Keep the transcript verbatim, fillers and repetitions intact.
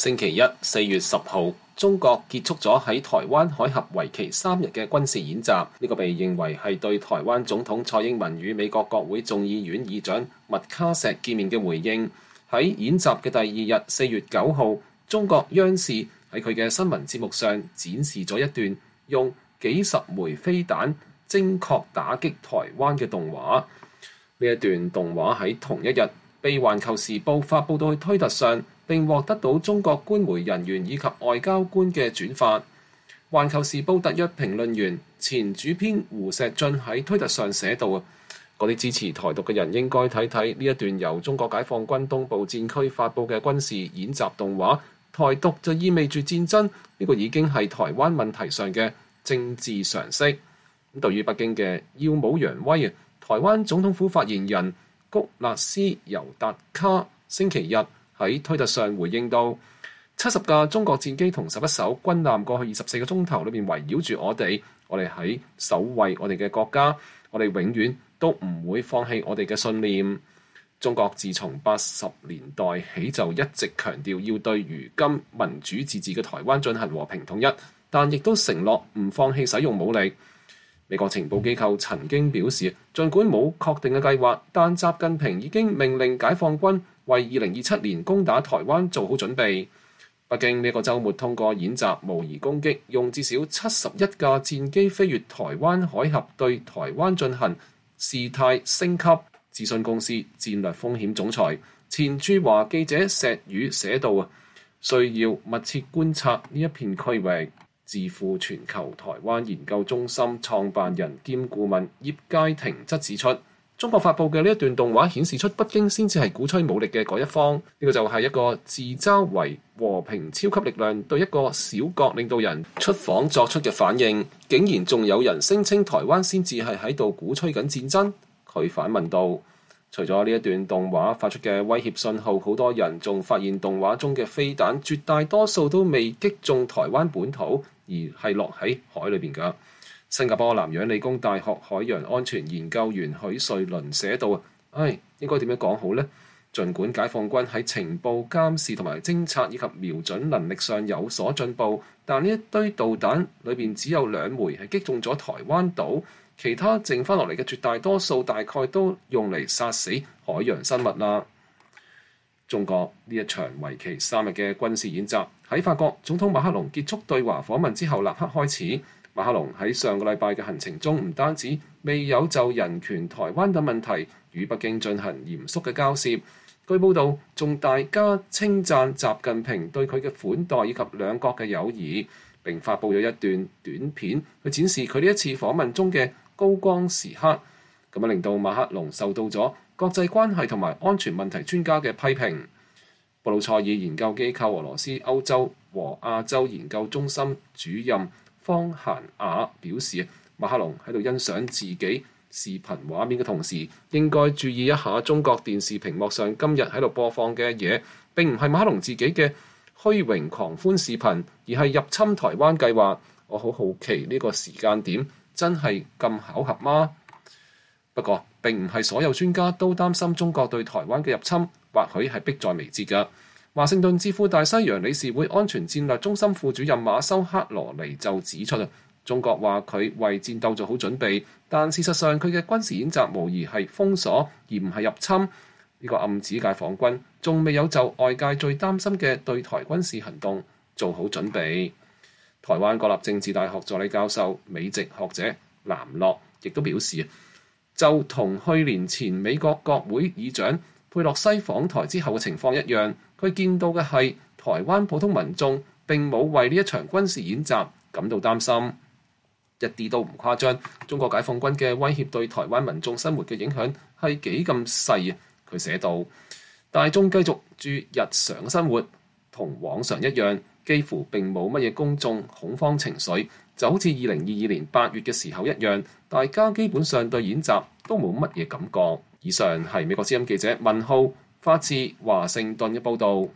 星期一，四月十號，中國結束咗喺台灣海峽為期三日嘅軍事演習。呢個被認為係對台灣總統蔡英文與美國國會眾議院議長麥卡錫見面嘅回應。喺演習嘅第二日，四月九號，中國央視喺佢嘅新聞節目上展示咗一段用幾十枚飛彈精確打擊台灣嘅動畫。呢一段動畫喺同一日被環球時報發佈到去推特上，並獲得到中國官媒人員以及外交官嘅轉發。環球時報特約評論員前主編胡錫進喺推特上寫道：嗰啲支持台獨嘅人應該睇睇呢一段由中國解放軍東部戰區發佈嘅軍事演習動畫。台獨就意味住戰爭，呢個已經係台灣問題上嘅政治常識。咁對於北京嘅耀武揚威，台灣總統府發言人谷勒斯尤達卡星期日喺推特上回應到：七十架中國戰機同十一艘軍艦過去二十四個鐘頭裏面圍繞住我哋，我哋喺守衛我哋嘅國家，我哋永遠都唔會放棄我哋嘅信念。中國自從八十年代起就一直強調要對如今民主自治嘅台灣進行和平統一，但亦都承諾唔放棄使用武力。美國情報機構曾經表示，儘管冇確定嘅計劃，但習近平已經命令解放軍為二零二七年攻打台灣做好準備。北京呢個週末通過演習模擬攻擊，用至少七十一架戰機飛越台灣海峽對台灣進行事態升級。諮詢公司戰略風險總裁前駐華記者石宇寫道：啊，需要密切觀察呢一片區域。智庫全球台灣研究中心創辦人兼顧問葉佳婷則指出，中國發布嘅呢一段動畫顯示出北京先至係鼓吹武力嘅嗰一方。呢、這個就係一個自嘲為和平超級力量對一個小國領導人出訪作出嘅反應。竟然仲有人聲稱台灣先至係喺度鼓吹緊戰爭。佢反問道：除咗呢一段動畫發出嘅威脅信號，好多人仲發現動畫中嘅飛彈絕大多數都未擊中台灣本土，而係落喺海裏邊㗎。新加坡南洋理工大學海洋安全研究員許瑞麟寫道：唉，應該點樣講好呢？儘管解放軍喺情報監視同埋偵察以及瞄準能力上有所進步，但呢一堆導彈裏邊只有兩枚係擊中咗台灣島。其他剩翻落嚟嘅絕大多數大概都用嚟殺死海洋生物啦。中國呢一場為期三日嘅軍事演習喺法國總統馬克龍結束對華訪問之後立刻開始。馬克龍喺上個禮拜嘅行程中唔單止未有就人權、台灣等問題與北京進行嚴肅嘅交涉，據報道仲大加稱讚習近平對佢嘅款待以及兩國嘅友誼，並發布咗一段短片去展示佢呢一次訪問中嘅高光時刻，咁樣令到馬克龍受到咗國際關係同埋安全問題專家嘅批評。布魯塞爾研究機構俄羅斯歐洲和亞洲研究中心主任方閒雅表示，馬克龍喺度欣賞自己視頻畫面嘅同時，應該注意一下中國電視屏幕上今日喺度播放嘅嘢，並唔係馬克龍自己嘅虛榮狂歡視頻，而係入侵台灣計劃。我好好奇呢個時間點真係咁巧合嗎？不過並唔係所有專家都擔心中國對台灣嘅入侵，或許係迫在眉睫㗎。華盛頓智庫大西洋理事會安全戰略中心副主任馬修克羅尼就指出，中國話佢為戰鬥做好準備，但事實上佢嘅軍事演習無疑係封鎖而唔係入侵。呢、這個暗指解放軍仲未有就外界最擔心嘅對台軍事行動做好準備。台灣國立政治大學助理教授美籍學者藍洛亦都表示，就同去年前美國國會議長佩洛西訪台之後嘅情況一樣，佢見到嘅係台灣普通民眾並冇為呢一場軍事演習感到擔心，一啲都唔誇張。中國解放軍嘅威脅對台灣民眾生活嘅影響係幾咁細啊！佢寫道：大眾繼續住日常生活，同往常一樣，幾乎並冇乜嘢公眾恐慌情緒，就好似二零二二年八月嘅時候一樣，大家基本上對演習都冇乜嘢感覺。以上係美國之音記者文浩發自華盛頓嘅報導。